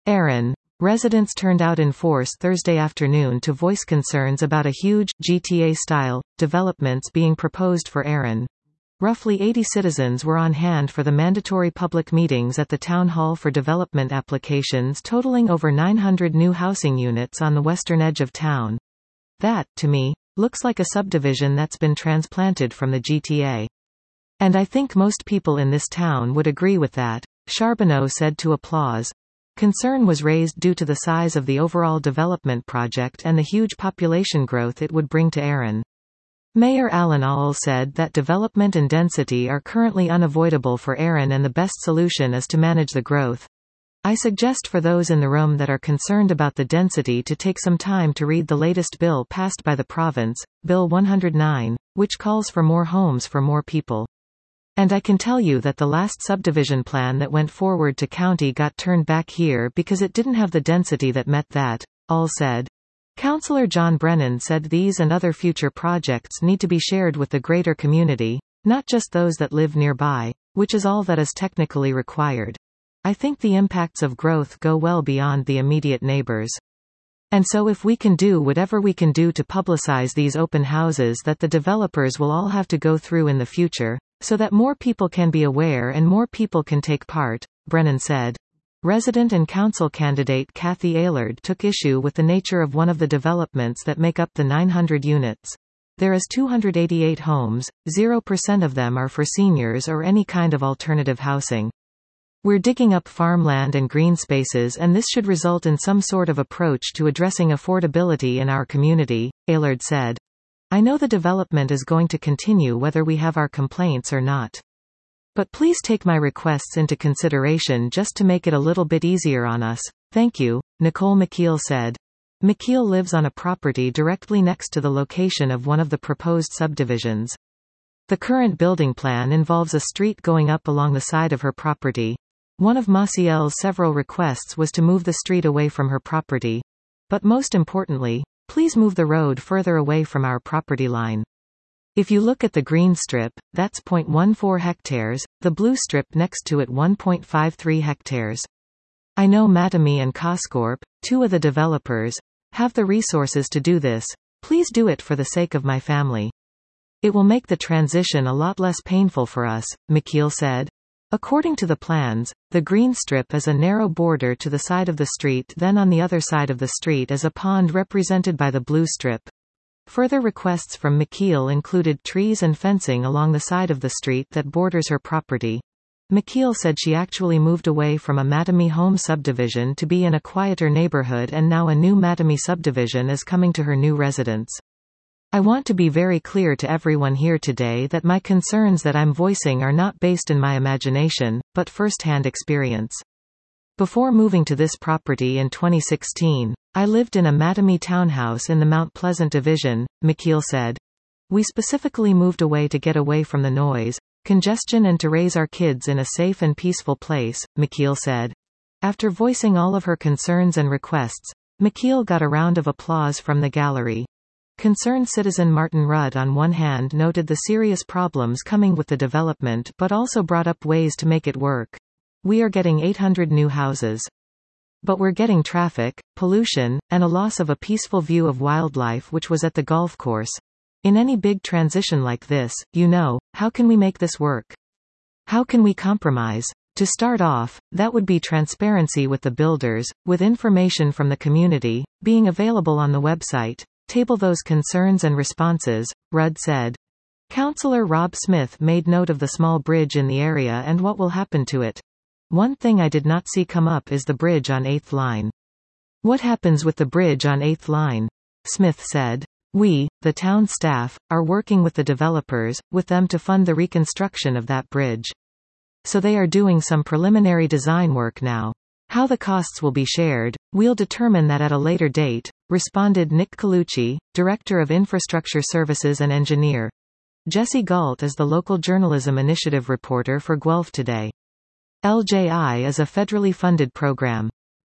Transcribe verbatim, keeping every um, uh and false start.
Erin. Residents turned out in force Thursday afternoon to voice concerns about a huge, G T A-style, developments being proposed for Erin. Roughly eighty citizens were on hand for the mandatory public meetings at the Town Hall for development applications totaling over nine hundred new housing units on the western edge of town. That, to me, looks like a subdivision that's been transplanted from the G T A. And I think most people in this town would agree with that, Charbonneau said to Applause. Concern was raised due to the size of the overall development project and the huge population growth it would bring to Erin. Mayor Alan Auel said that development and density are currently unavoidable for Erin and the best solution is to manage the growth. I suggest for those in the room that are concerned about the density to take some time to read the latest bill passed by the province, Bill one oh nine, which calls for more homes for more people. And I can tell you that the last subdivision plan that went forward to county got turned back here because it didn't have the density that met that, Auel said. Councillor John Brennan said these and other future projects need to be shared with the greater community, not just those that live nearby, which is all that is technically required. I think the impacts of growth go well beyond the immediate neighbors. And so if we can do whatever we can do to publicize these open houses that the developers will all have to go through in the future, so that more people can be aware and more people can take part, Brennan said. Resident and council candidate Kathy Aylard took issue with the nature of one of the developments that make up the nine hundred units. There is two hundred eighty-eight homes, zero percent of them are for seniors or any kind of alternative housing. We're digging up farmland and green spaces and this should result in some sort of approach to addressing affordability in our community, Aylard said. I know the development is going to continue whether we have our complaints or not. But please take my requests into consideration just to make it a little bit easier on us. Thank you, Nicole McKeel said. McKeel lives on a property directly next to the location of one of the proposed subdivisions. The current building plan involves a street going up along the side of her property. One of Maciel's several requests was to move the street away from her property. But most importantly, please move the road further away from our property line. If you look at the green strip, that's zero point one four hectares, the blue strip next to it one point five three hectares. I know Mattamy and Coscorp, two of the developers, have the resources to do this. Please do it for the sake of my family. It will make the transition a lot less painful for us, McKeel said. According to the plans, the green strip is a narrow border to the side of the street, then on the other side of the street is a pond represented by the blue strip. Further requests from McKeel included trees and fencing along the side of the street that borders her property. McKeel said she actually moved away from a Mattamy home subdivision to be in a quieter neighborhood and now a new Mattamy subdivision is coming to her new residence. I want to be very clear to everyone here today that my concerns that I'm voicing are not based in my imagination, but first-hand experience. Before moving to this property in twenty sixteen, I lived in a Mattamy townhouse in the Mount Pleasant division, McKeel said. We specifically moved away to get away from the noise, congestion and to raise our kids in a safe and peaceful place, McKeel said. After voicing all of her concerns and requests, McKeel got a round of applause from the gallery. Concerned citizen Martin Rudd on one hand noted the serious problems coming with the development but also brought up ways to make it work. We are getting eight hundred new houses. But we're getting traffic, pollution, and a loss of a peaceful view of wildlife which was at the golf course. In any big transition like this, you know, how can we make this work? How can we compromise? To start off, that would be transparency with the builders, with information from the community, being available on the website. Table those concerns and responses, Rudd said. Councillor Rob Smith made note of the small bridge in the area and what will happen to it. One thing I did not see come up is the bridge on eighth line. What happens with the bridge on eighth line? Smith said. We, the town staff, are working with the developers, with them to fund the reconstruction of that bridge. So they are doing some preliminary design work now. How the costs will be shared, we'll determine that at a later date, responded Nick Colucci, Director of Infrastructure Services and Engineer. Jesse Galt is the local journalism initiative reporter for Guelph Today. L J I is a federally funded program.